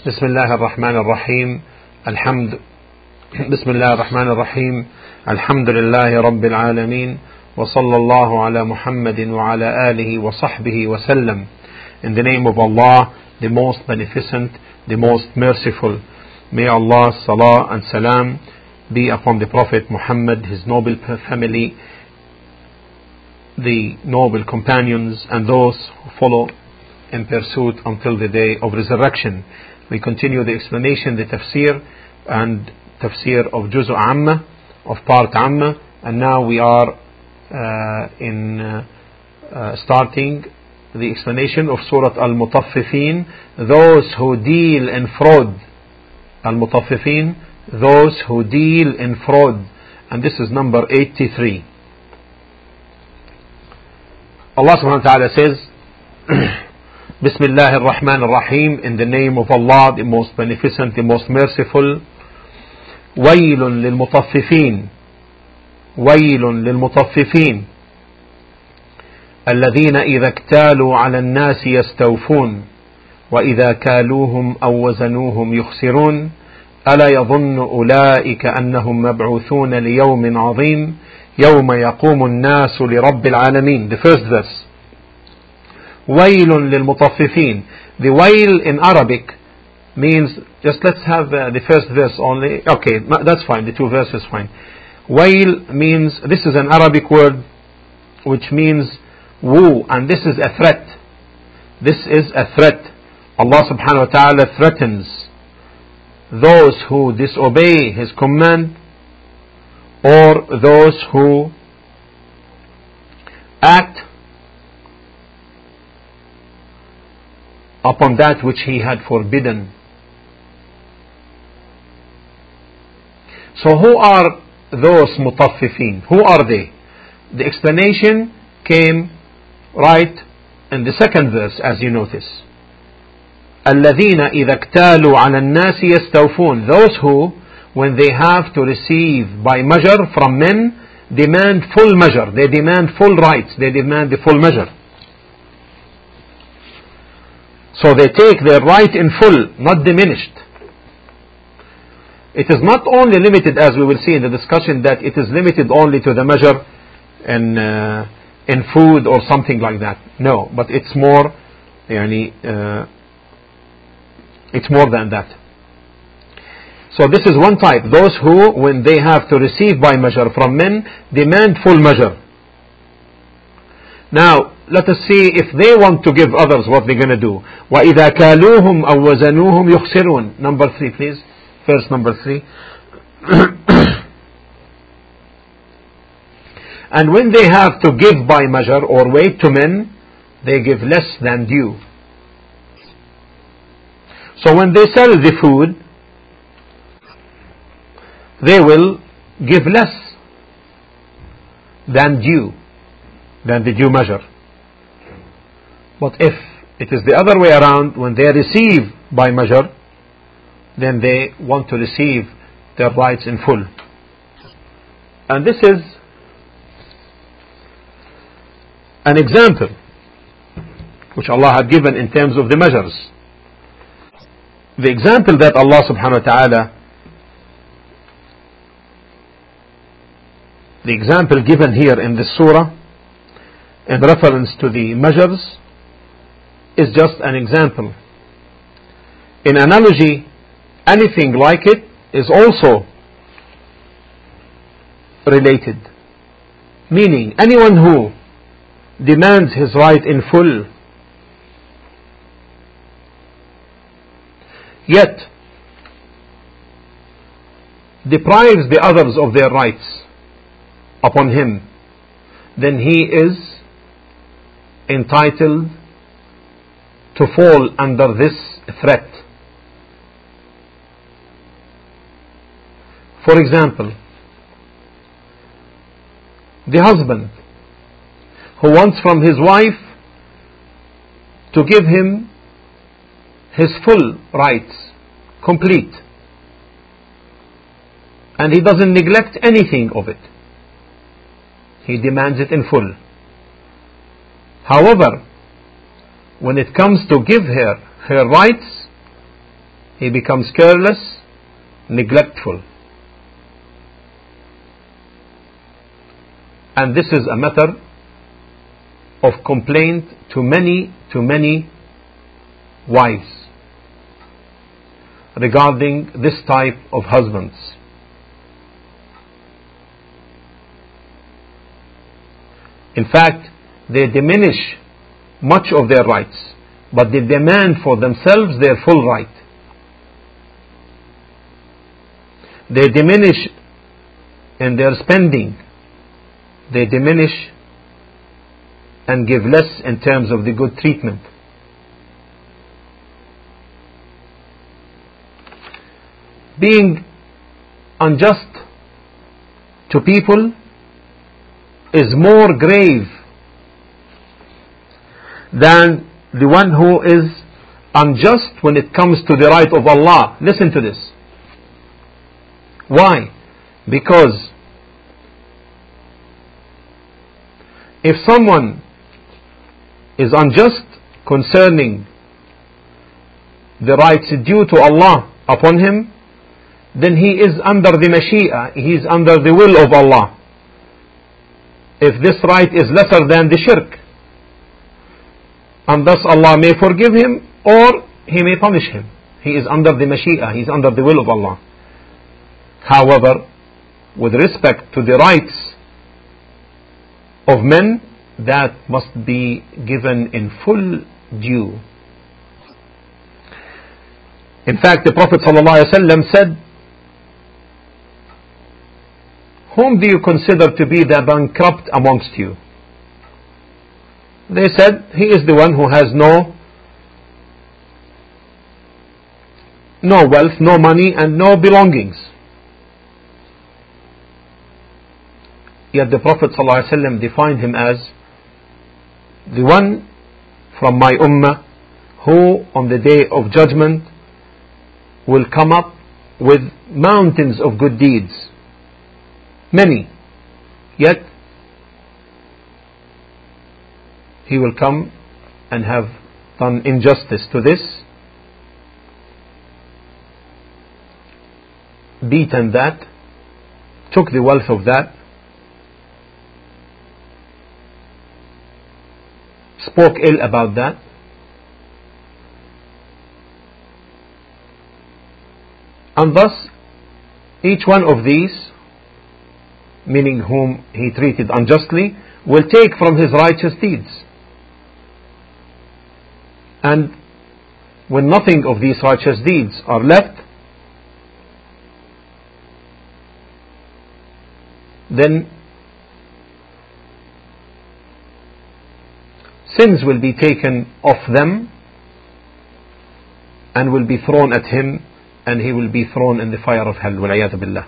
بسم الله الرحمن الرحيم بسم الله الرحمن الرحيم الحمد لله رب العالمين وصلى الله على محمد وعلى آله وصحبه وسلم. In the name of Allah, the most beneficent, the most merciful, may Allah's salah and salam be upon the Prophet Muhammad, his noble family, the noble companions, and those who follow in pursuit until the day of resurrection. We continue the explanation, the tafsir of Juz' Amma, of part Amma, and now we are starting the explanation of Surah Al-Mutaffifin, those who deal in fraud. Al-Mutaffifin, those who deal in fraud, and this is number 83. Allah subhanahu wa ta'ala says, Bismillah ar-Rahman ar-Rahim, in the name of Allah, the most beneficent, the most merciful. Waylun lil-Mutaffifin, Waylun lil-Mutaffifin, الذين إذا اكتالوا على الناس يستوفون وإذا كالوهم أو وزنوهم يخسرون ألا يظن أولئك أنهم مبعوثون ليوم عظيم يوم يقوم الناس لرب العالمين. The first verse, ويل للمطففين. The wayl in Arabic means, just let's have the first verse only. Okay, that's fine, the two verses fine. Wayl means, this is an Arabic word which means woo, and this is a threat. This is a threat. Allah subhanahu wa ta'ala threatens those who disobey His command, or those who act upon that which He had forbidden. So who are those mutaffifin? Who are they? The explanation came right in the second verse, as you notice. الذين إذا اكتالوا على الناس يستوفون. Those who, when they have to receive by measure from men, demand full measure. They demand full rights. They demand the full measure. So they take their right in full, not diminished. It is not only limited, as we will see in the discussion, that it is limited only to the measure in food or something like that. No, but it's more, it's more than that. So this is one type, those who, when they have to receive by measure from men, demand full measure. Now, let us see if they want to give others, what they're going to do. وَإِذَا كَالُوهُمْ أَوْ وَزَنُوهُمْ يُخْسِرُونَ. Number 3, please. Verse number 3. And when they have to give by measure or weight to men, they give less than due. So when they sell the food, they will give less than due, than the due measure. But if it is the other way around, when they receive by measure, then they want to receive their rights in full. And this is an example which Allah had given in terms of the measures. The example that Allah subhanahu wa ta'ala, the example given here in this surah in reference to the measures is just an example. In analogy, anything like it is also related. Meaning, anyone who demands his right in full, yet deprives the others of their rights upon him, then he is entitled to fall under this threat. For example, the husband who wants from his wife to give him his full rights, complete, and he doesn't neglect anything of it. He demands it in full. However, when it comes to give her her rights, he becomes careless, neglectful. And this is a matter of complaint to many wives regarding this type of husbands. In fact, they diminish much of their rights, but they demand for themselves their full right. They diminish in their spending. They diminish and give less in terms of the good treatment. Being unjust to people is more grave than the one who is unjust when it comes to the right of Allah. Listen to this. Why? Because if someone is unjust concerning the rights due to Allah upon him, then he is under the Mashi'a, he is under the will of Allah. If this right is lesser than the shirk, and thus Allah may forgive him or He may punish him. He is under the Mashi'a, he is under the will of Allah. However, with respect to the rights of men, that must be given in full due. In fact, the Prophet ﷺ said, "Whom do you consider to be the bankrupt amongst you?" They said, "He is the one who has no wealth, no money, and no belongings." Yet the Prophet ﷺ defined him as the one from my ummah who on the day of judgment will come up with mountains of good deeds, many, yet he will come and have done injustice to this, beaten that, took the wealth of that, spoke ill about that, and thus each one of these, meaning whom he treated unjustly, will take from his righteous deeds. And when nothing of these righteous deeds are left, then sins will be taken off them and will be thrown at him, and he will be thrown in the fire of hell. وَالْعِيَاذُ بِاللَّهِ.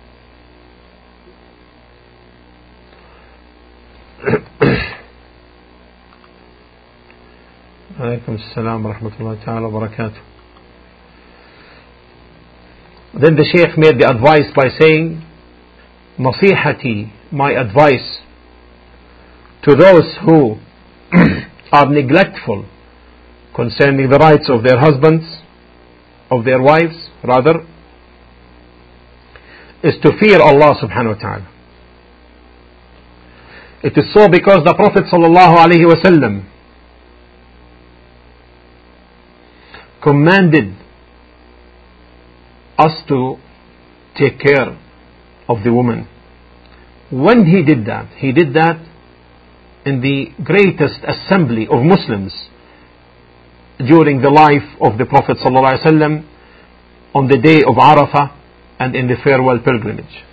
Alaykum as-salam wa rahmatullahi ta'ala wa barakatuh. Then the Shaykh made the advice by saying, "Nasihati, my advice to those who are neglectful concerning the rights of their husbands, of their wives rather, is to fear Allah subhanahu wa ta'ala." It is so because the Prophet sallallahu alaihi wasallam commanded us to take care of the woman. When he did that in the greatest assembly of Muslims during the life of the Prophet ﷺ on the day of Arafah and in the farewell pilgrimage.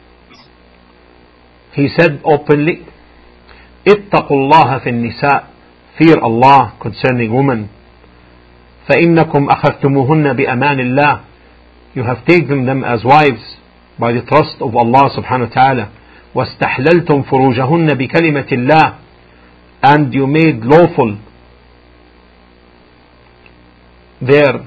He said openly, "Ittaqu Allah fi nisa, fear Allah concerning women. فَإِنَّكُمْ أَخَذْتُمُوهُنَّ بِأَمَانِ اللَّهِ, you have taken them as wives by the trust of Allah subhanahu wa ta'ala. وَاسْتَحْلَلْتُمْ فُرُوجَهُنَّ بِكَلِمَةِ اللَّهِ, and you made lawful their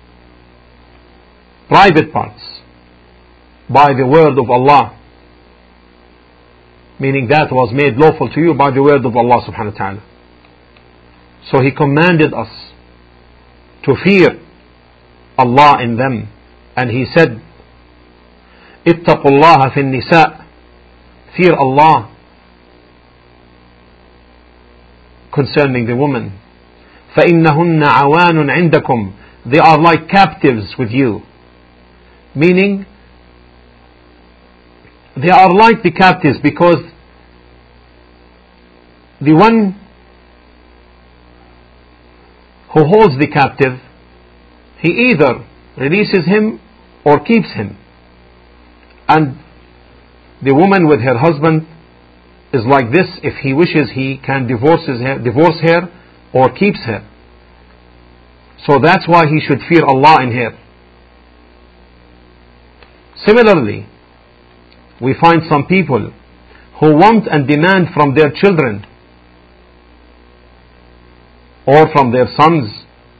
private parts by the word of Allah, meaning that was made lawful to you by the word of Allah subhanahu wa ta'ala." So he commanded us to fear Allah in them, and He said, اتقوا الله في النساء, fear Allah concerning the woman. فإنهن عوان عندكم, they are like captives with you, meaning they are like the captives because the one who holds the captive, he either releases him or keeps him, and the woman with her husband is like this. If he wishes, he can divorce her or keeps her. So that's why he should fear Allah in her. Similarly, we find some people who want and demand from their children or from their sons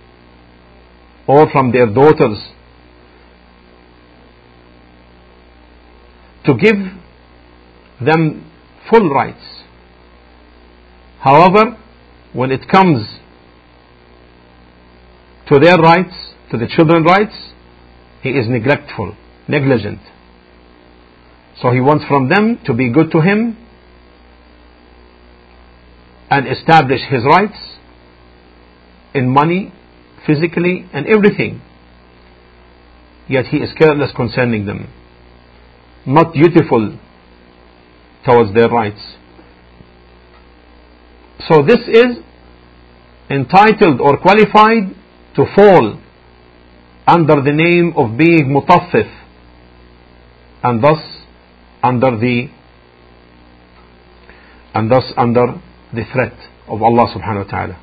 or from their daughters to give them full rights. However, when it comes to their rights, to the children's rights, he is negligent. So he wants from them to be good to him and establish his rights in money, physically, and everything. Yet he is careless concerning them, not dutiful towards their rights. So this is entitled or qualified to fall under the name of being mutaffif, and thus under the threat of Allah subhanahu wa ta'ala.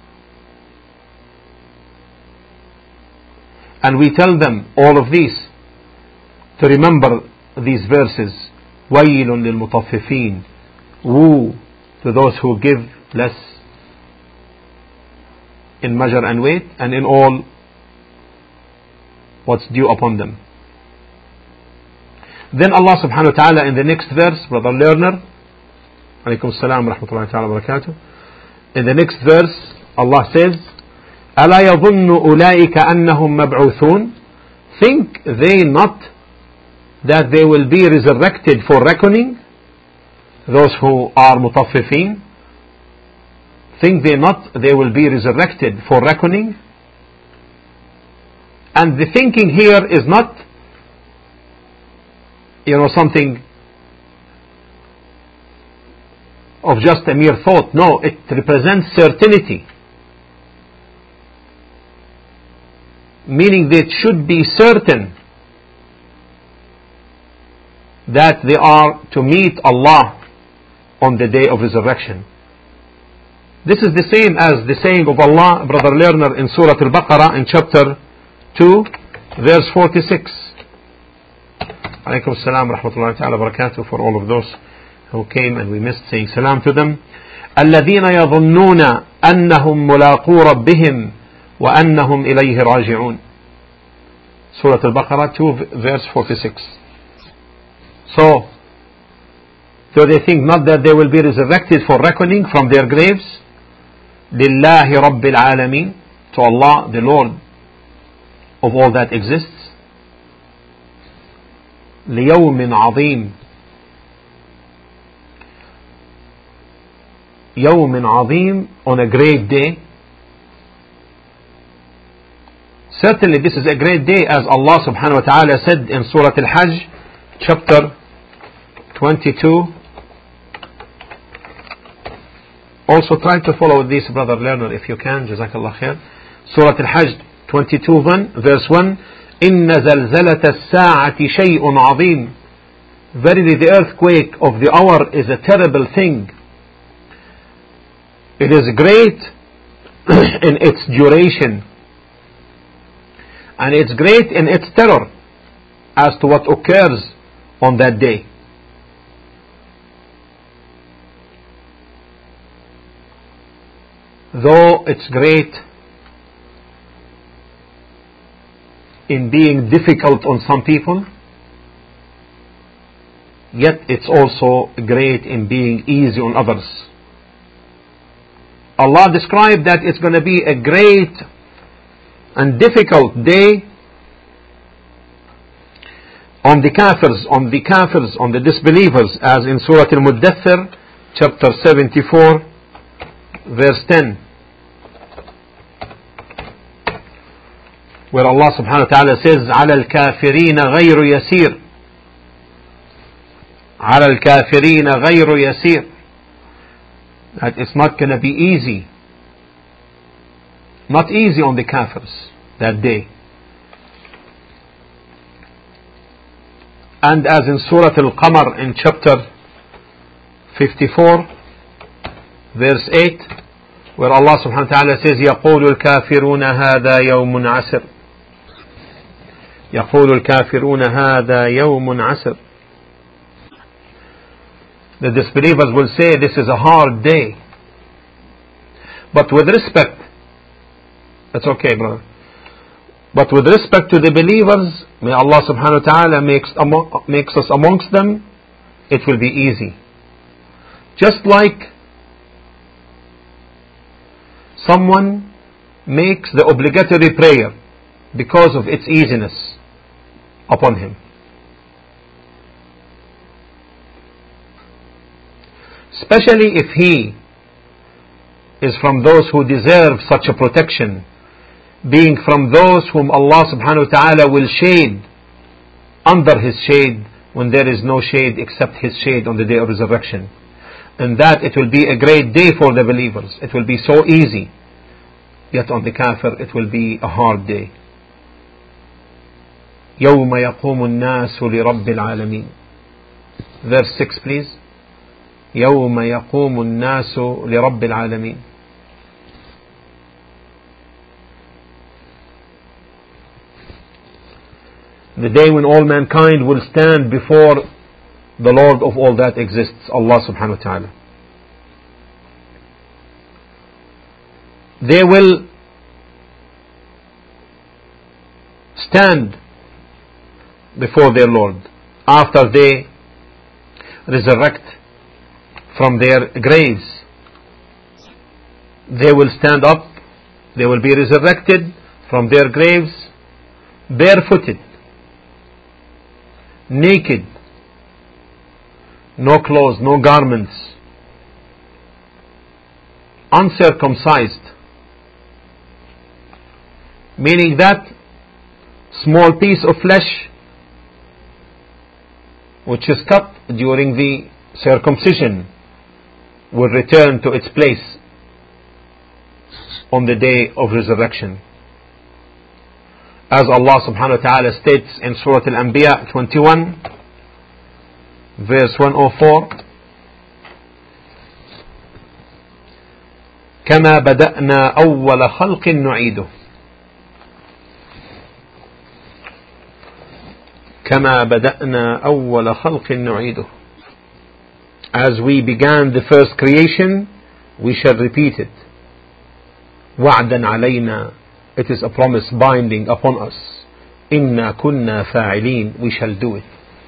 And we tell them all of these to remember these verses. وَيْلٌ لِلْمُطَفِّفِينَ, woe to those who give less in measure and weight and in all what's due upon them. Then Allah subhanahu wa ta'ala in the next verse, brother learner, alaykum salam wa rahmatullahi ta'ala wa barakatuh, in the next verse Allah says, أَلَا يَظُنُّ أُولَٰئِكَ أَنَّهُمْ مَبْعُوثُونَ, think they not that they will be resurrected for reckoning? Those who are mutaffifin, think they not they will be resurrected for reckoning? And the thinking here is not, something of just a mere thought. No, it represents certainty, meaning they should be certain that they are to meet Allah on the day of resurrection. This is the same as the saying of Allah, brother learner, in Surah Al-Baqarah in chapter 2 verse 46. Alaykum salam wa rahmatullahi ta'ala wa barakatuh, for all of those who came and we missed saying salam to them. الَّذِينَ يَظُنُّونَ أَنَّهُمْ مُلَاقُو رَبِّهِمْ وَأَنَّهُمْ إِلَيْهِ رَاجِعُونَ. Surah Al-Baqarah 2 verse 46. So, do they think not that they will be resurrected for reckoning from their graves? لِلَّهِ رَبِّ الْعَالَمِينَ, to Allah, the Lord of all that exists. لِيَوْمٍ عَظِيمٍ, يَوْمٍ عَظِيمٍ, on a great day. Certainly this is a great day, as Allah subhanahu wa ta'ala said in Surah Al-Hajj chapter 22. Also try to follow this, brother learner, if you can. Jazakallah khair. Surah Al-Hajj 22 verse 1. إِنَّ زَلْزَلَةَ السَّاعَةِ شَيْءٌ عَظِيمٌ, verily the earthquake of the hour is a terrible thing. It is great in its duration, and it's great in its terror as to what occurs on that day. Though it's great in being difficult on some people, yet it's also great in being easy on others. Allah described that it's going to be a great and difficult day on the kafirs, on the disbelievers, as in Surah Al-Muddathir, chapter 74, verse 10, where Allah subhanahu wa ta'ala says, عَلَى الْكَافِرِينَ غَيْرُ يَسِيرٍ. عَلَى الْكَافِرِينَ غَيْرُ يَسِيرٍ. That it's not going to be easy. Not easy on the kafirs that day. And as in Surah Al-Qamar in chapter 54, verse 8, where Allah subhanahu wa ta'ala says, يَقُولُ الْكَافِرُونَ هَذَا يَوْمٌ عَسِرٌ. يَقُولُ الْكَافِرُونَ هَذَا يَوْمٌ عَسِرٌ. The disbelievers will say, this is a hard day. But with respect, that's okay, brother. But with respect to the believers, may Allah subhanahu wa ta'ala makes us amongst them, it will be easy. Just like someone makes the obligatory prayer because of its easiness upon him. Especially if he is from those who deserve such a protection, being from those whom Allah subhanahu wa ta'ala will shade under His shade when there is no shade except His shade on the day of resurrection. And that it will be a great day for the believers. It will be so easy. Yet on the kafir it will be a hard day. يَوْمَ يَقُومُ النَّاسُ لِرَبِّ الْعَالَمِينَ. Verse 6 please. يَوْمَ يَقُومُ النَّاسُ لِرَبِّ الْعَالَمِينَ. The day when all mankind will stand before the Lord of all that exists, Allah subhanahu wa ta'ala. They will stand before their Lord after they resurrect from their graves. They will stand up, they will be resurrected from their graves barefooted, naked, no clothes, no garments, uncircumcised, meaning that small piece of flesh which is cut during the circumcision will return to its place on the day of resurrection. As Allah subhanahu wa ta'ala states in Surah Al-Anbiya 21, verse 104, كما بدأنا أول خلق نعيده. كما بدأنا أول خلق نعيده. As we began the first creation, we shall repeat it. وعدا علينا. It is a promise binding upon us. إنا كنا فاعلين. We shall do it.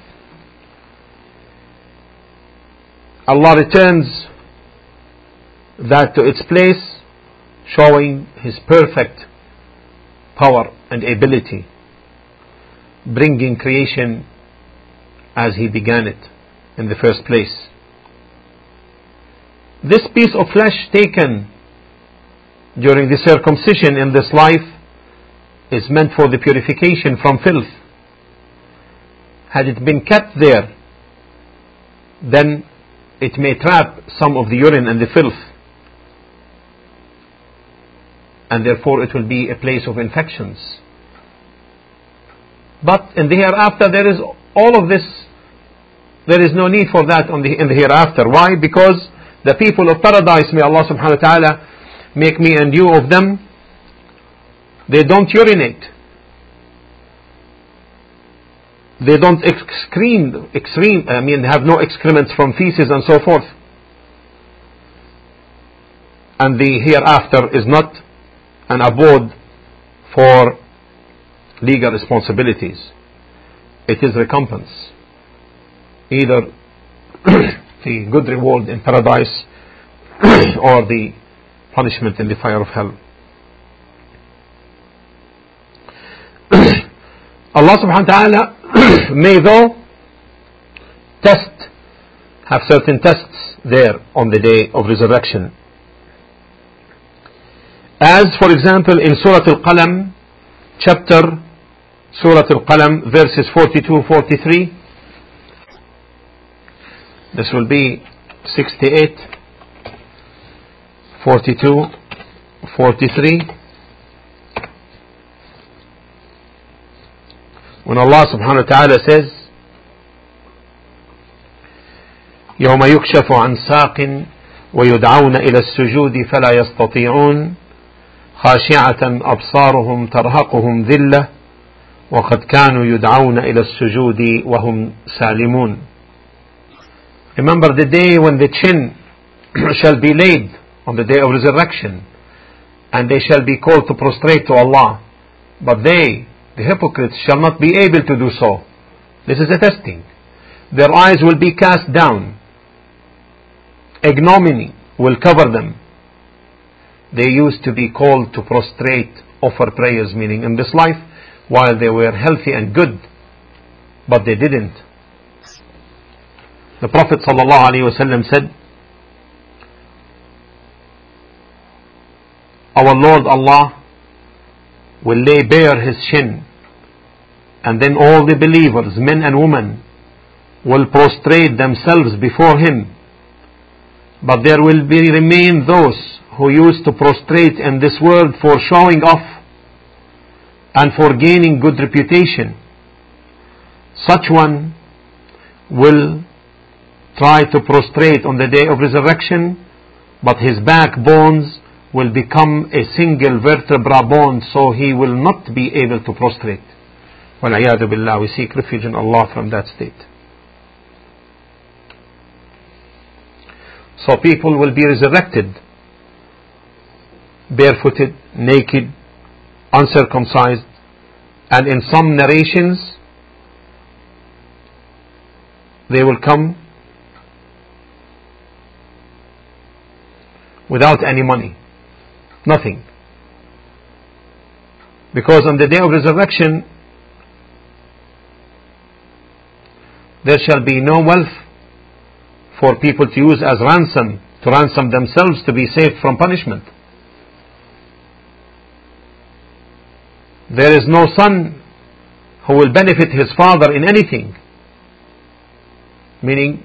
Allah returns that to its place, showing His perfect power and ability, bringing creation as He began it in the first place. This piece of flesh taken during the circumcision in this life is meant for the purification from filth. Had it been kept there, then it may trap some of the urine and the filth, and therefore it will be a place of infections. But in the hereafter there is all of this. There is no need for that in the hereafter. Why? Because the people of paradise, may Allah subhanahu wa ta'ala make me and you of them, they don't urinate, they don't have no excrements from feces and so forth. And the hereafter is not an abode for legal responsibilities. It is recompense, either the good reward in paradise or the punishment in the fire of hell. Allah subhanahu wa ta'ala may though have certain tests there on the day of resurrection. As for example in Surah Al-Qalam, Surah Al-Qalam verses 42-43. This will be 68, 42, 43. When Allah subhanahu wa ta'ala says, يوم يكشف عن ساق ويدعون إلى السجود فلا يستطيعون خاشعة أبصارهم ترهقهم ذلة وقد كانوا يدعون إلى السجود وهم سالمون. Remember the day when the chin shall be laid on the day of resurrection, and they shall be called to prostrate to Allah, but they, the hypocrites, shall not be able to do so. This is a testing. Their eyes will be cast down. Ignominy will cover them. They used to be called to prostrate, offer prayers, meaning in this life, while they were healthy and good, but they didn't. The Prophet ﷺ said, our Lord Allah will lay bare His chin, and then all the believers, men and women, will prostrate themselves before Him. But there will remain those who used to prostrate in this world for showing off and for gaining good reputation. Such one will try to prostrate on the day of resurrection, but his backbones will become a single vertebra bone, so he will not be able to prostrate. وَالْعِيَاذُ بِاللَّهِ. We seek refuge in Allah from that state. So people will be resurrected barefooted, naked, uncircumcised, and in some narrations they will come without any money, nothing. Because on the day of resurrection there shall be no wealth for people to use as ransom, to ransom themselves to be saved from punishment. There is no son who will benefit his father in anything, meaning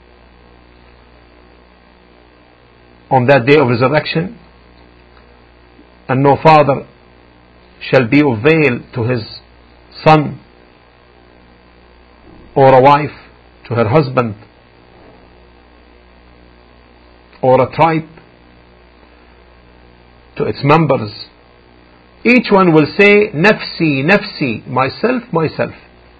on that day of resurrection, and no father shall be of avail to his son, or a wife to her husband, or a tribe to its members. Each one will say, Nafsi, Nafsi, myself, myself.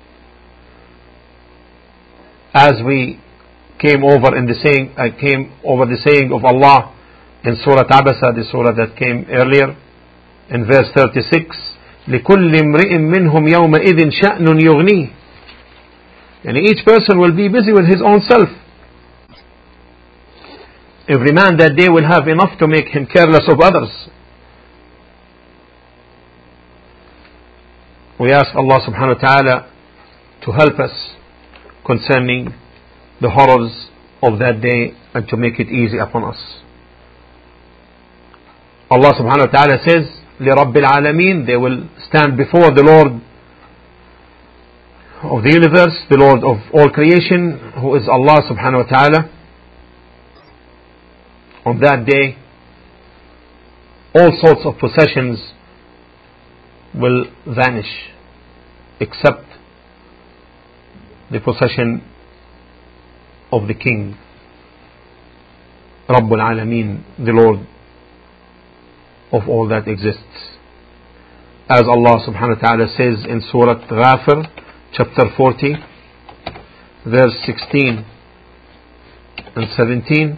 As we came over the saying of Allah in Surah Abasa, the surah that came earlier, in verse 36, لِكُلِّ امْرِئٍ مِّنْهُمْ يَوْمَئِذٍ شَأْنٌ يُغْنِيهِ. And each person will be busy with his own self. Every man that day will have enough to make him careless of others. We ask Allah subhanahu wa ta'ala to help us concerning the horrors of that day and to make it easy upon us. Allah subhanahu wa ta'ala says, لِرَبِّ الْعَالَمِينَ. They will stand before the Lord of the universe, the Lord of all creation, who is Allah subhanahu wa ta'ala. On that day, all sorts of possessions will vanish except the possession of the King, Rabbul Alameen, the Lord of all that exists. As Allah subhanahu wa ta'ala says in Surah Ghafir, chapter 40, verse 16 and 17,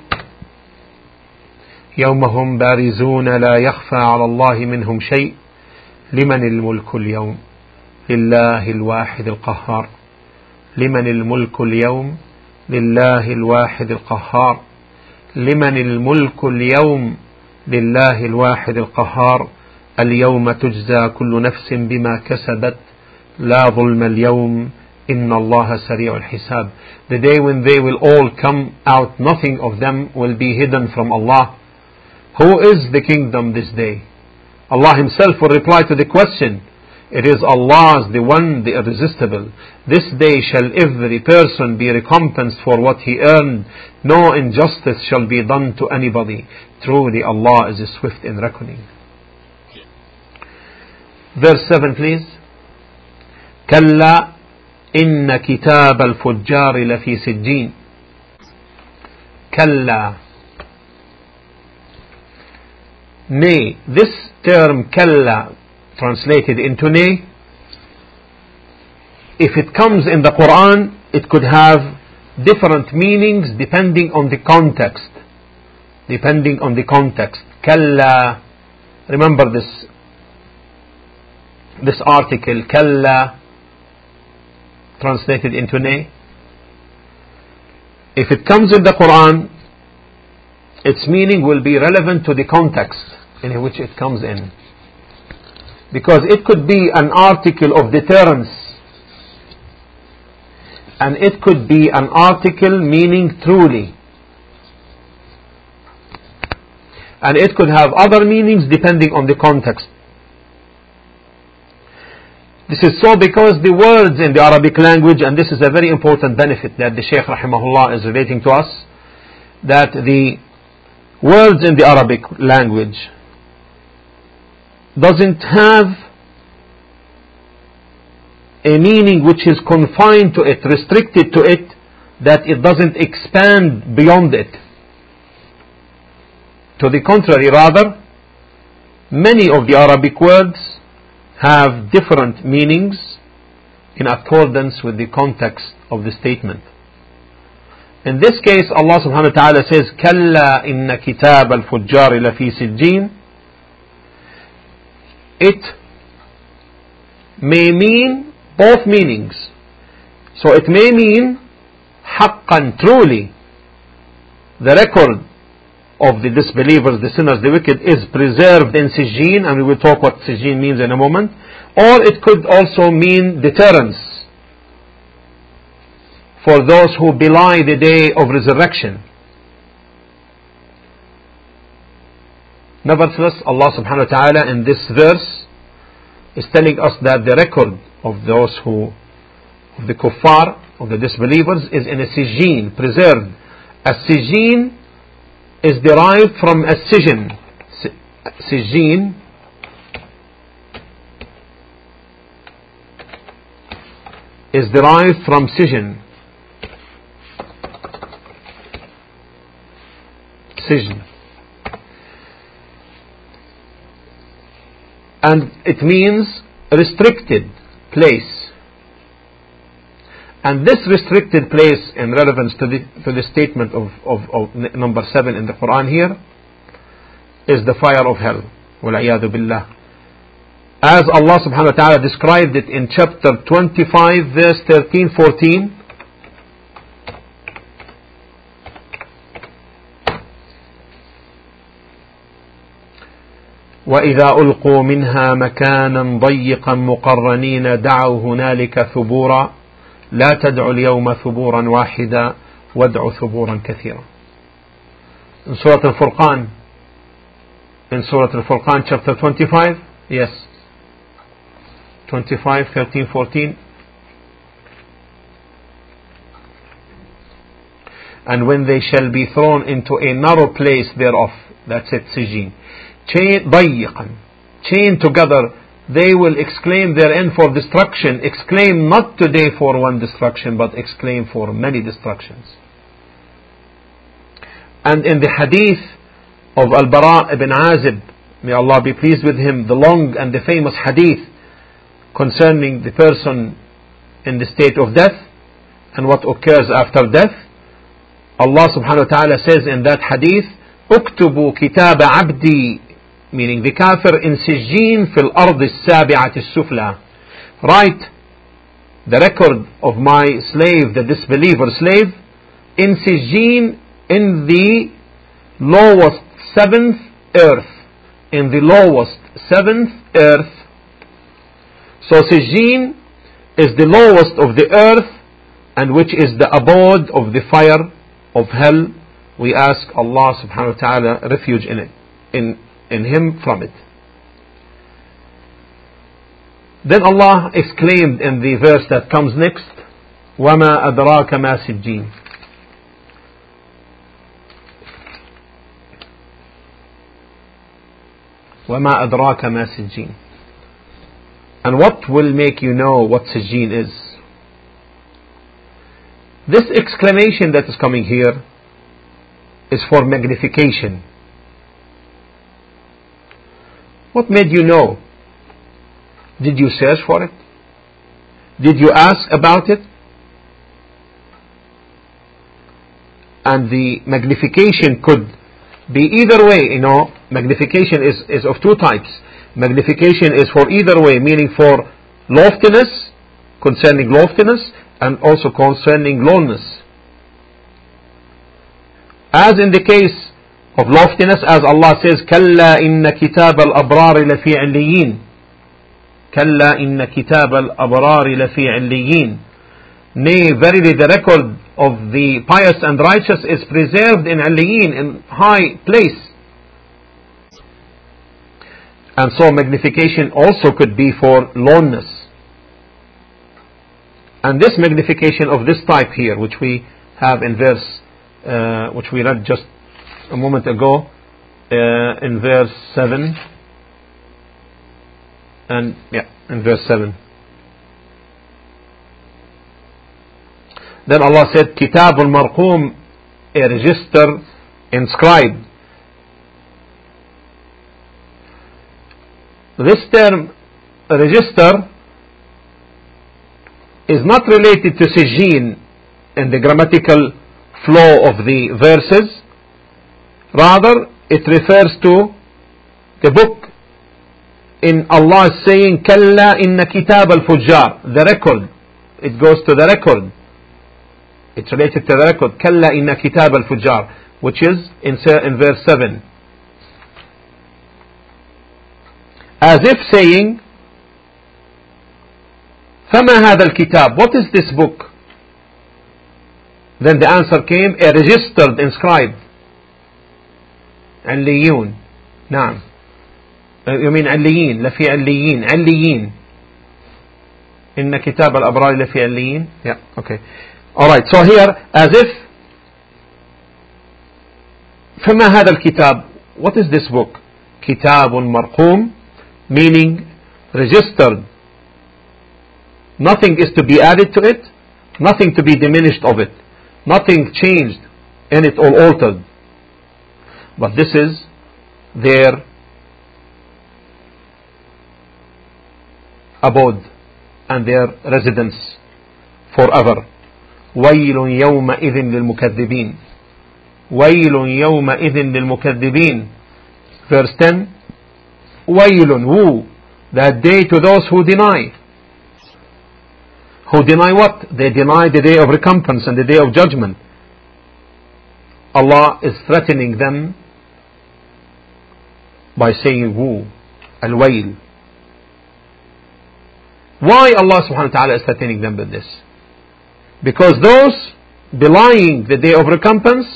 يوم هم بارزون لا يخفى على الله منهم شيء لمن الملك اليوم لله الواحد القهار. لمن الملك اليوم لله الواحد القهار. لمن الملك اليوم لله الواحد القهار. اليوم تجزى كل نفس بما كسبت لا ظلم اليوم Inna Allah sari'ul hisab. The day when they will all come out, nothing of them will be hidden from Allah. Who is the kingdom this day? Allah Himself will reply to the question. It is Allah's, the one, the irresistible. This day shall every person be recompensed for what he earned. No injustice shall be done to anybody. Truly Allah is swift in reckoning. Verse 7 please. كلا إن كتاب الفجار لفي سجين. كلا. Nay, this term كلا, translated into nay, if it comes in the Quran, it could have different meanings depending on the context. Depending on the context. كلا. Remember this article كلا, translated into nay. If it comes in the Quran, its meaning will be relevant to the context in which it comes in, because it could be an article of deterrence, and it could be an article meaning truly, and it could have other meanings depending on the context. This is so because the words in the Arabic language, and this is a very important benefit that the Shaykh rahimahullah is relating to us, that the words in the Arabic language doesn't have a meaning which is confined to it, restricted to it, that it doesn't expand beyond it. To the contrary, rather, many of the Arabic words have different meanings in accordance with the context of the statement. In this case, Allah subhanahu wa ta'ala says, كَلَّا إِنَّ كِتَابَ الْفُجَّارِ لَفِي سِجِّينٍ. It may mean both meanings. So it may mean حقا, truly, the record of the disbelievers, the sinners, the wicked is preserved in Sijjin, and we will talk what Sijjin means in a moment. Or it could also mean deterrence for those who belie the day of resurrection. Nevertheless, Allah subhanahu wa ta'ala in this verse is telling us that the record of those of the kuffar, of the disbelievers, is in a Sijjin, preserved. A Sijjin is derived from a sijin. Sijjin is derived from sijin. Sijin. And it means restricted place. And this restricted place, in relevance to the statement of number 7 in the Quran here, is the fire of hell. وَالْعِيَاذُ بِاللَّهِ. As Allah subhanahu wa ta'ala described it in chapter 25 verse 13-14, وَإِذَا أُلْقُوا مِنْهَا مَكَانًا ضَيِّقًا مُقَرَّنِينَ دَعَوْا هُنَالِكَ ثُبُورًا لا تدعوا اليوم ثبورا واحدا وادعوا ثبورا كثيرا. In Surah Al-Furqan, chapter 25, yes, 25, 13, 14. And when they shall be thrown into a narrow place thereof, that's it, Sijjin, chained together, they will exclaim therein for destruction. Exclaim not today for one destruction, but exclaim for many destructions. And in the hadith of Al-Bara ibn Azib, may Allah be pleased with him, the long and the famous hadith concerning the person in the state of death and what occurs after death, Allah subhanahu wa ta'ala says in that hadith, اكتبوا كتاب عبدي, meaning the kafir, in Sijjin fil ard as-sabi'at as-sufla. Write the record of my slave, the disbeliever slave, in Sijjin, in the lowest seventh earth. In the lowest seventh earth. So Sijjin is the lowest of the earth and which is the abode of the fire of hell. We ask Allah subhanahu wa ta'ala refuge in it, in him from it. Then Allah exclaimed in the verse that comes next, وَمَا أَدْرَاكَ مَا سِجِّينٌ. وَمَا أَدْرَاكَ مَا سِجِّينٌ. And what will make you know what Sijjin is? This exclamation that is coming here is for magnification. What made you know? Did you search for it? Did you ask about it? And the magnification could be either way, magnification is of two types. Magnification is for either way, meaning for loftiness, concerning loftiness, and also concerning lowness. As in the case of loftiness, as Allah says, كَلَّا إِنَّ كِتَابَ الْأَبْرَارِ لَفِي عِلِّيِّينَ. كَلَّا إِنَّ كِتَابَ الْأَبْرَارِ لَفِي عِلِّيِّينَ. Nay, verily the record of the pious and righteous is preserved in Aliyeen, in high place. And so magnification also could be for lowness. And this magnification of this type here, which we have in verse, which we read just a moment ago, in verse 7, and in verse 7. Then Allah said, Kitabul Marqum, a register inscribed. This term, register, is not related to Sijjin in the grammatical flow of the verses. Rather, it refers to the book. In Allah saying, Kalla inna kitab al-fujjar, the record. It goes to the record. It's related to the record. Kalla inna kitab al-fujjar, which is in verse 7. As if saying, فَمَا هَذَا الْكِتَابِ, what is this book? Then the answer came, a registered, inscribed. عليون. نعم. You mean عليين, لفي عليين, عليين. إن كتاب الأبرار لفي عليين. Yeah, okay. Alright, so here, as if, فَمَا هَذَا الْكِتَابِ, what is this book? كِتَابٌ مَرْقُومٌ, meaning registered. Nothing is to be added to it, nothing to be diminished of it, nothing changed in it or altered. But this is their abode and their residence forever. وَيْلٌ يَوْمَئِذٍ لِلْمُكَذِّبِينَ. وَيْلٌ يَوْمَئِذٍ لِلْمُكَذِّبِينَ. Verse 10. وَيْلٌ, woe, that day to those who deny. Who deny what? They deny the day of recompense and the day of judgment. Allah is threatening them by saying woe, al-wayl. Why Allah subhanahu wa ta'ala is threatening them with this? Because those belying the day of recompense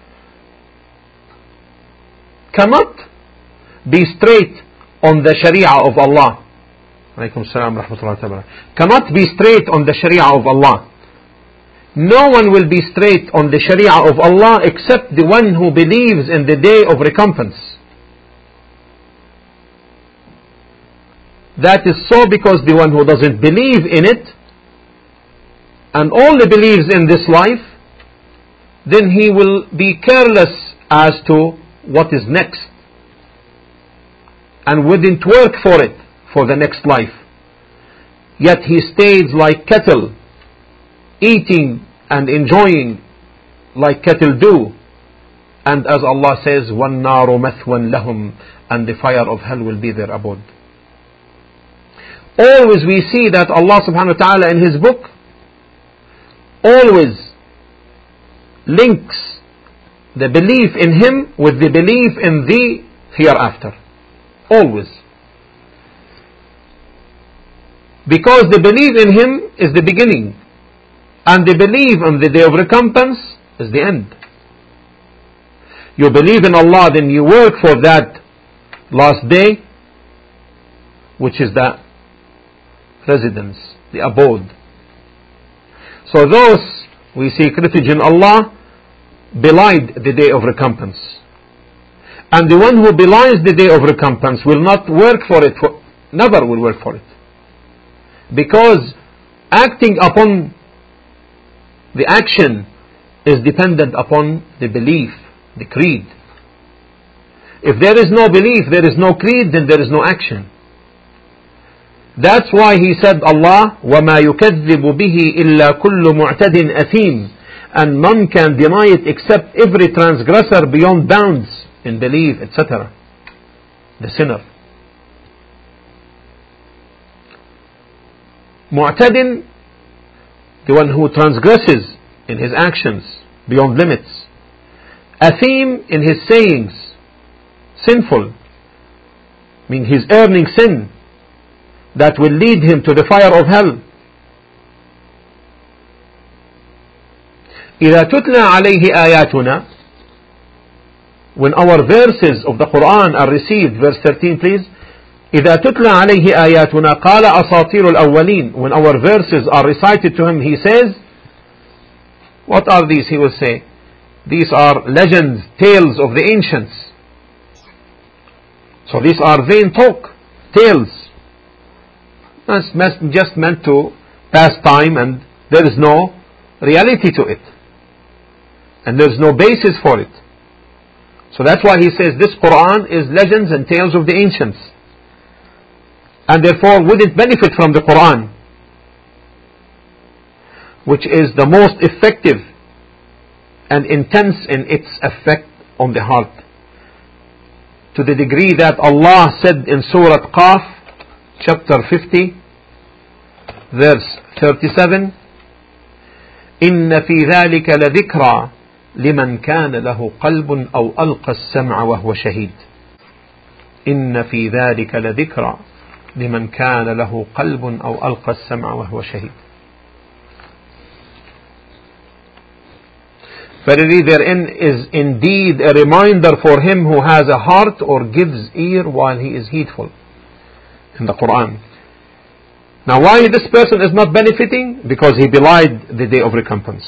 cannot be straight on the sharia of Allah. Alaykum salam wa rahmatullahi wa barakatuh. Cannot be straight on the sharia of Allah. No one will be straight on the sharia of Allah except the one who believes in the day of recompense. That is so because the one who doesn't believe in it and only believes in this life, then he will be careless as to what is next and wouldn't work for it, for the next life. Yet he stays like cattle, eating and enjoying like cattle do. And as Allah says, وَالنَّارُ مَثْوًا لَهُمْ, and the fire of hell will be their abode. Always we see that Allah subhanahu wa ta'ala in His book always links the belief in Him with the belief in the hereafter. Always. Because the belief in Him is the beginning, and the belief on the day of recompense is the end. You believe in Allah, then you work for that last day, which is the residence, the abode. So those we seek refuge in Allah belied the day of recompense. And the one who belies the day of recompense will not work for it, never will work for it. Because acting upon the action is dependent upon the belief, the creed. If there is no belief, there is no creed, then there is no action. That's why He said, Allah, وَمَا يُكَذِّبُ بِهِ إِلَّا كُلُّ مُعْتَدٍ أَثِيمٍ, and none can deny it except every transgressor beyond bounds in belief, etc. The sinner. Mu'tadin, the one who transgresses in his actions beyond limits. Athim, in his sayings, sinful, meaning he's earning sin that will lead him to the fire of hell. إذا تتلى عليه آياتنا, when our verses of the Quran are received, verse 13 please, إذا تتلى عليه آياتنا قال أساطير الأولين, when our verses are recited to him, he says, what are these? He will say, these are legends, tales of the ancients. So these are vain talk, tales. That's just meant to pass time, and there is no reality to it, and there is no basis for it. So that's why he says this Quran is legends and tales of the ancients, and therefore wouldn't benefit from the Quran, which is the most effective and intense in its effect on the heart, to the degree that Allah said in Surah Qaf, chapter 50, verse 37, إن في ذلك لذكرى لمن كان له قلب أو ألقى السمع وهو شهيد. إن في ذلك لذكرى لمن كان له قلب أو ألقى السمع وهو شهيد. Verily therein is indeed a reminder for him who has a heart or gives ear while he is heedful. In the Quran. Now why this person is not benefiting? Because he belied the day of recompense.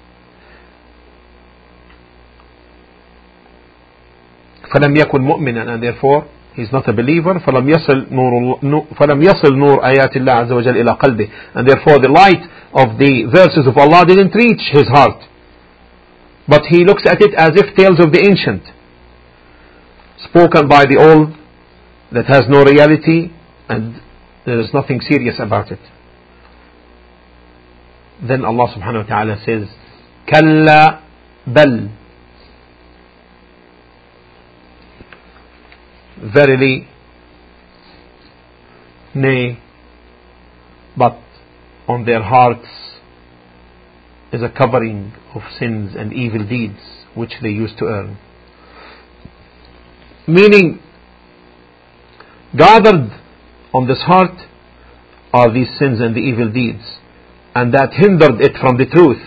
فلم يكن مؤمنا, and therefore he is not a believer. فلم يصل نور آيات الله عز وجل إلى قلبه, and therefore the light of the verses of Allah didn't reach his heart. But he looks at it as if tales of the ancient, spoken by the old, that has no reality, and there is nothing serious about it. Then Allah subhanahu wa ta'ala says, كلا بل, verily, nay, but on their hearts is a covering of sins and evil deeds which they used to earn. Meaning, gathered on this heart are these sins and the evil deeds, and that hindered it from the truth.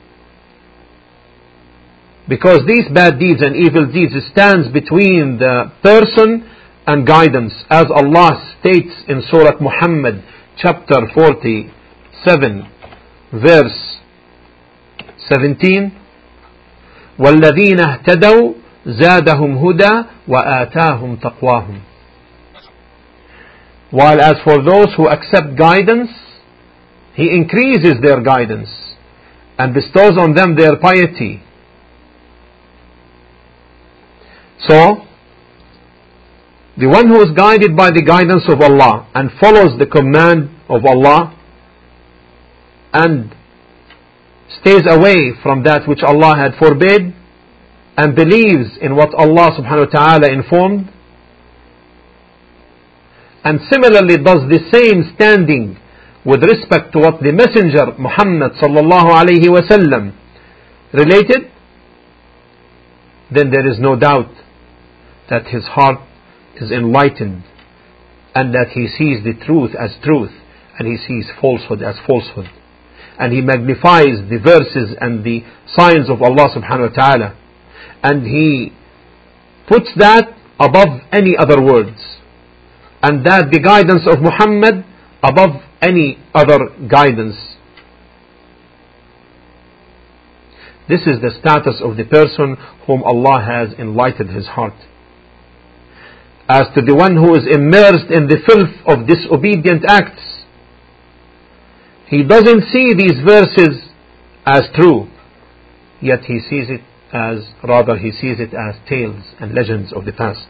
Because these bad deeds and evil deeds stands between the person and guidance, as Allah states in Surah Muhammad chapter 47 verse 17, وَالَّذِينَ اهْتَدَوْا زَادَهُمْ هُدًى وَآتَاهُمْ تَقْوَاهُمْ. While as for those who accept guidance, He increases their guidance and bestows on them their piety. So, the one who is guided by the guidance of Allah and follows the command of Allah and stays away from that which Allah had forbade and believes in what Allah subhanahu wa ta'ala informed, and similarly does the same standing with respect to what the Messenger Muhammad sallallahu alayhi wa sallam related, then there is no doubt that his heart is enlightened and that he sees the truth as truth, and he sees falsehood as falsehood, and he magnifies the verses and the signs of Allah subhanahu wa ta'ala, and he puts that above any other words, and that the guidance of Muhammad above any other guidance. This is the status of the person whom Allah has enlightened his heart. As to the one who is immersed in the filth of disobedient acts, he doesn't see these verses as true, yet he sees it as tales and legends of the past.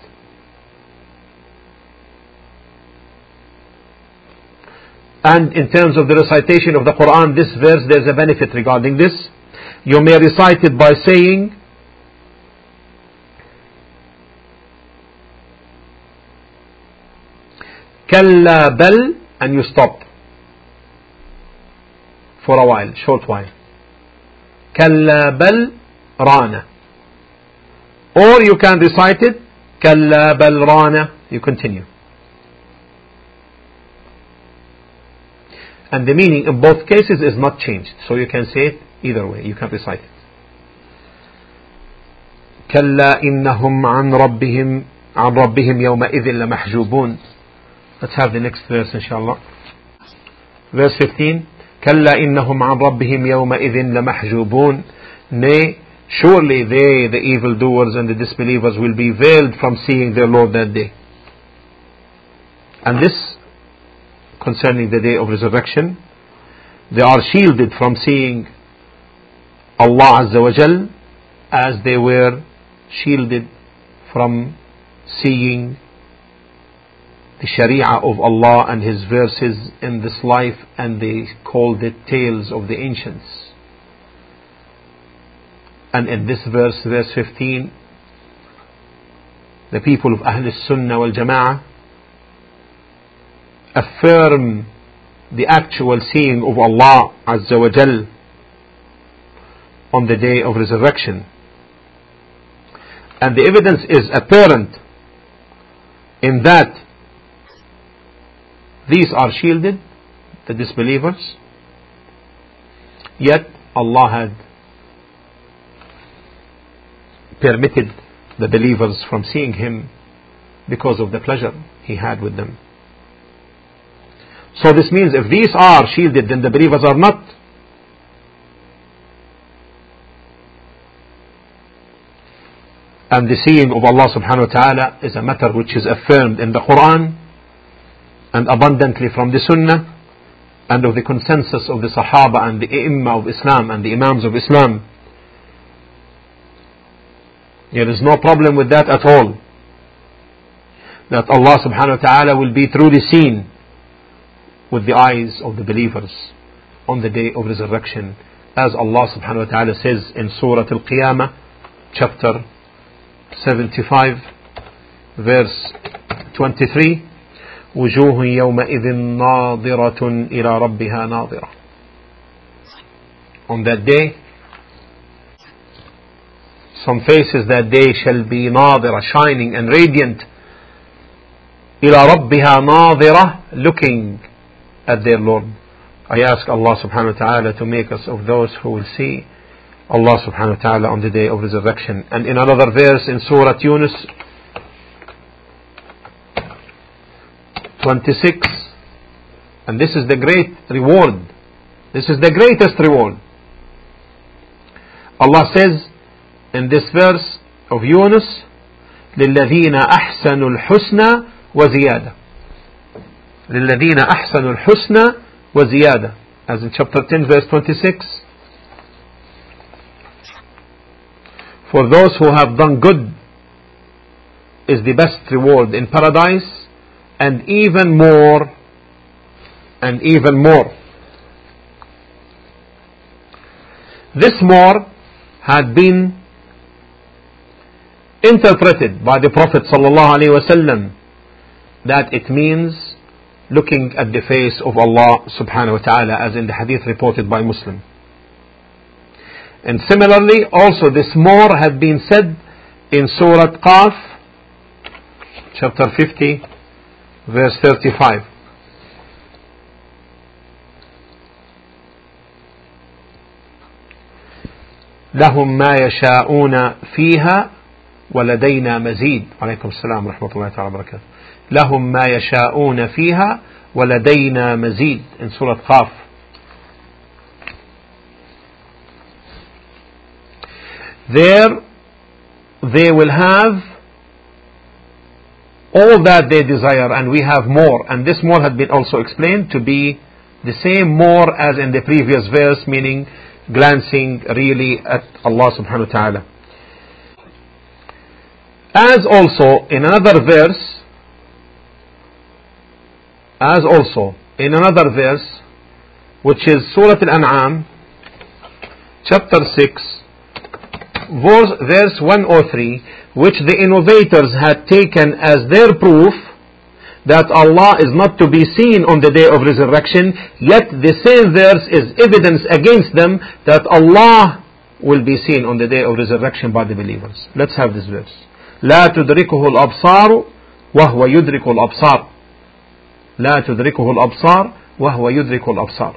And in terms of the recitation of the Quran, this verse, there's a benefit regarding this. You may recite it by saying, Kalla bal, and you stop for a while, short while. Kalla bal rana. Or you can recite it, Kalla bal rana, you continue. And the meaning in both cases is not changed. So you can say it either way. You can recite it. كلا إنهم عن ربهم يومئذ لمحجوبون. Let's have the next verse inshallah. Verse 15. كلا إنهم عن ربهم يومئذ لمحجوبون. Nay, surely they, the evildoers and the disbelievers, will be veiled from seeing their Lord that day. And this, concerning the day of resurrection, they are shielded from seeing Allah Azza wa Jal as they were shielded from seeing the Sharia of Allah and His verses in this life, and they called it tales of the ancients. And in this verse, verse 15, the people of Ahl Sunnah wal Jama'ah affirm the actual seeing of Allah Azza wa Jal on the day of resurrection. And the evidence is apparent in that these are shielded, the disbelievers, yet Allah had permitted the believers from seeing Him because of the pleasure He had with them. So this means if these are shielded, then the believers are not. And the seeing of Allah subhanahu wa ta'ala is a matter which is affirmed in the Quran and abundantly from the Sunnah and of the consensus of the Sahaba and the Imam of Islam and the Imams of Islam. There is no problem with that at all, that Allah subhanahu wa ta'ala will be truly seen with the eyes of the believers on the day of resurrection, as Allah subhanahu wa ta'ala says in Surah Al-Qiyamah, chapter 75, verse 23, وجوه يومئذ ناظرة إلى ربها ناظرة. On that day, some faces that day shall be ناظرة, shining and radiant, إلى ربها ناظرة, looking at their Lord. I ask Allah subhanahu wa ta'ala to make us of those who will see Allah subhanahu wa ta'ala on the day of resurrection. And in another verse in Surah Yunus 26, and this is the great reward, this is the greatest reward. Allah says in this verse of Yunus, للذين أحسنوا الحسنى وزيادة. للذين أحسنوا الحسنى وزيادة, as in chapter 10 verse 26. For those who have done good is the best reward in paradise, and even more, and even more. This more had been interpreted by the Prophet sallallahu alaihi wasallam that it means looking at the face of Allah subhanahu wa ta'ala, as in the hadith reported by Muslim. And similarly also this more had been said in Surah Qaf chapter 50 verse 35. لهم ما يشاءون فيها ولدينا مزيد. عليكم السلام ورحمة الله تعالى وبركاته. لهم ما يشاءون فيها ولدينا مزيد in Surah Qaf. There they will have all that they desire, and we have more, and this more had been also explained to be the same more as in the previous verse, meaning glancing really at Allah subhanahu wa ta'ala. As also in another verse, which is Surah Al-An'am, chapter 6, verse 103, which the innovators had taken as their proof that Allah is not to be seen on the day of resurrection, yet the same verse is evidence against them that Allah will be seen on the day of resurrection by the believers. Let's have this verse. لا تدركه الأبصار وهو يدرك الأبصار. لا تدركه الأبصار وهو يدرك الأبصار.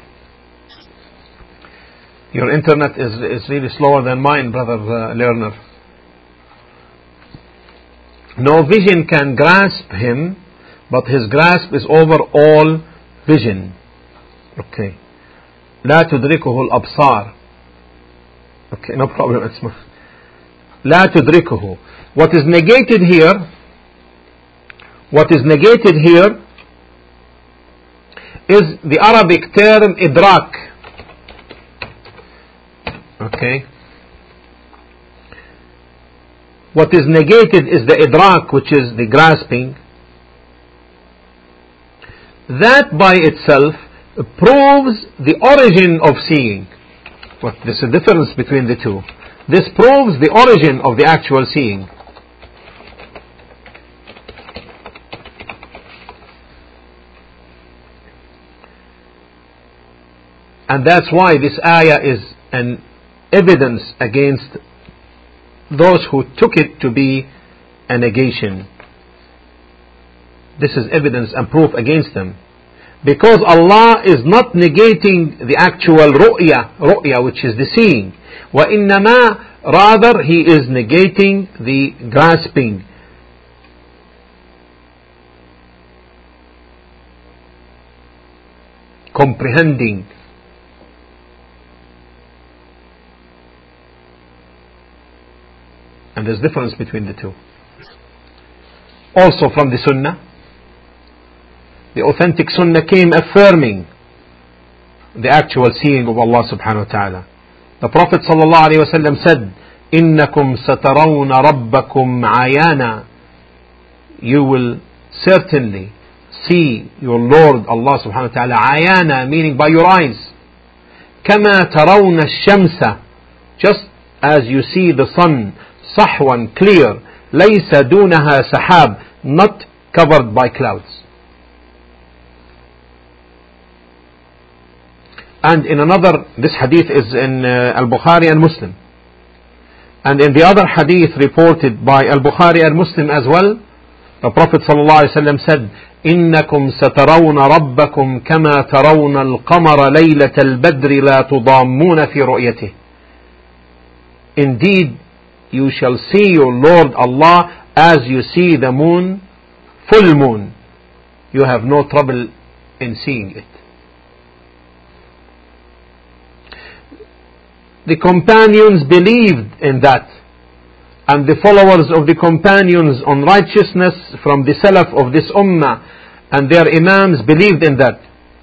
Your internet is really slower than mine, brother learner. No vision can grasp him, but his grasp is over all vision. Okay. لا تدركه الأبصار. Okay, no problem. لا تدركه. What is negated here is the Arabic term idrak. Okay. What is negated is the idrak, which is the grasping. That by itself proves the origin of seeing. But there's a difference between the two. This proves the origin of the actual seeing. And that's why this ayah is an evidence against those who took it to be a negation. This is evidence and proof against them. Because Allah is not negating the actual ru'ya, which is the seeing. وَإِنَّمَا, rather He is negating the grasping. Comprehending. And there's difference between the two. Also from the Sunnah, the authentic Sunnah came affirming the actual seeing of Allah subhanahu wa ta'ala. The Prophet sallallahu alayhi wa sallam said, إِنَّكُمْ سَتَرَوْنَ رَبَّكُمْ عَيَانًا. You will certainly see your Lord Allah subhanahu wa ta'ala عَيَانًا, meaning by your eyes. كَمَا تَرَوْنَ الشَّمْسَ, just as you see the sun, صحوا, clear, ليس دونها سحاب, not covered by clouds. And in another, this hadith is in Al-Bukhari and Muslim. And in the other hadith reported by Al-Bukhari and Muslim as well, the Prophet ﷺ said, إنكم سترون ربكم كما ترون القمر ليلة البدر لا تضامون في رؤيته. Indeed, you shall see your Lord Allah as you see the moon, full moon. You have no trouble in seeing it. The companions believed in that, and the followers of the companions on righteousness from the Salaf of this Ummah and their Imams believed in that.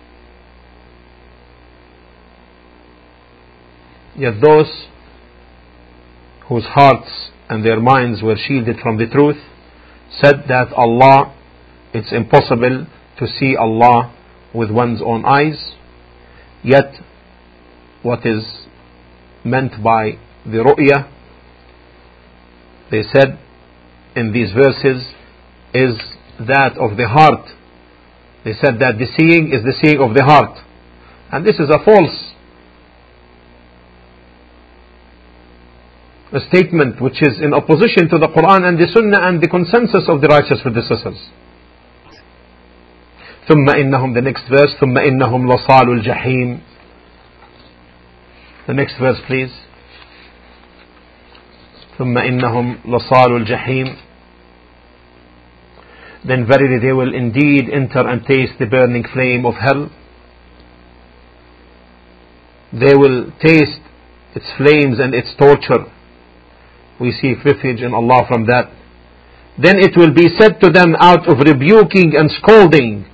Yet those whose hearts and their minds were shielded from the truth said that it's impossible to see Allah with one's own eyes. Yet what is meant by the ru'ya, they said in these verses, is that of the heart. They said that the seeing is the seeing of the heart, and this is a false statement which is in opposition to the Quran and the Sunnah and the consensus of the righteous predecessors. ثم إنهم, the next verse, ثم إنهم لصال الجحيم. The next verse please. ثم إنهم لصالوا الجحيم. Then verily they will indeed enter and taste the burning flame of hell. They will taste its flames and its torture. We seek refuge in Allah from that. Then it will be said to them out of rebuking and scolding,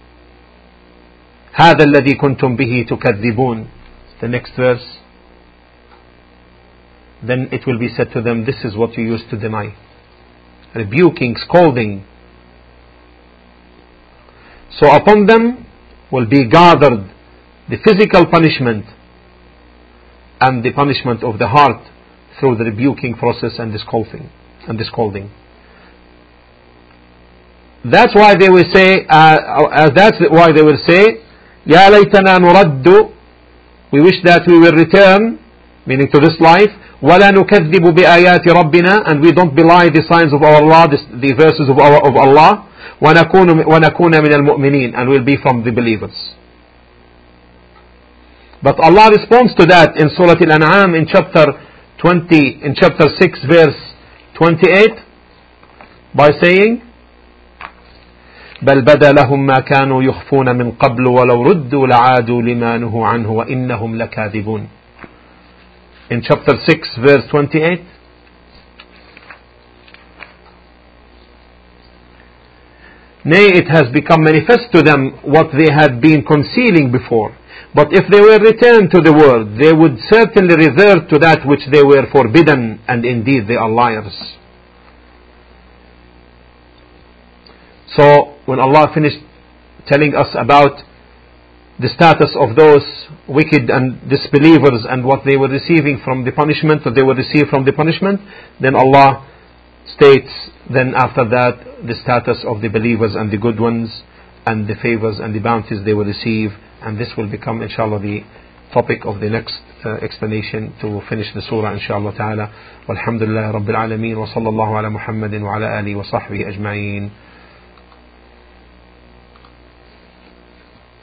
هذا الذي كنتم به تكذبون. The next verse. Then it will be said to them, this is what you used to deny. Rebuking, scolding. So upon them will be gathered the physical punishment and the punishment of the heart through the rebuking process and the scolding. That's why they will say, يا ليتنا نرد, we wish that we will return, meaning to this life, ولا نكذب بآيات ربنا, and we don't belie the signs of our Allah, the verses of Allah, ونكون من المؤمنين, and we'll be from the believers. But Allah responds to that in Surah Al-An'am in chapter 6 verse 28 by saying, بل بدا لهم ما كانوا يخفون من قبل ولو ردوا لعادوا لما نهوا عنه وإنهم لكاذبون. In chapter 6 verse 28, nay, it has become manifest to them what they had been concealing before. But if they were returned to the world, they would certainly revert to that which they were forbidden, and indeed they are liars. So, when Allah finished telling us about the status of those wicked and disbelievers and what they were receiving from the punishment, or they will receive from the punishment, then Allah states then after that the status of the believers and the good ones and the favors and the bounties they will receive. And this will become inshallah the topic of the next explanation to finish the surah inshallah ta'ala. Walhamdulillah Rabbil Alameen wa sallallahu ala Muhammadin wa ala alihi wa sahbihi ajma'een.